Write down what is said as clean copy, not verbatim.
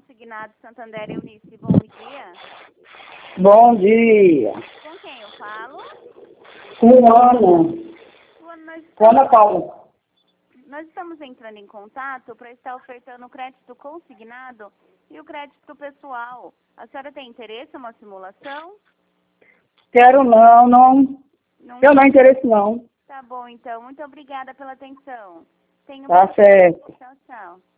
Consignado Santander Eunice, bom dia. Bom dia. Com quem eu falo? Com Ana. Ana Paula. Nós estamos entrando em contato para estar ofertando o crédito consignado e o crédito pessoal. A senhora tem interesse em uma simulação? Quero não. Eu não interesse não. Tá bom, então. Muito obrigada pela atenção. Tá certo. Tchau, tchau.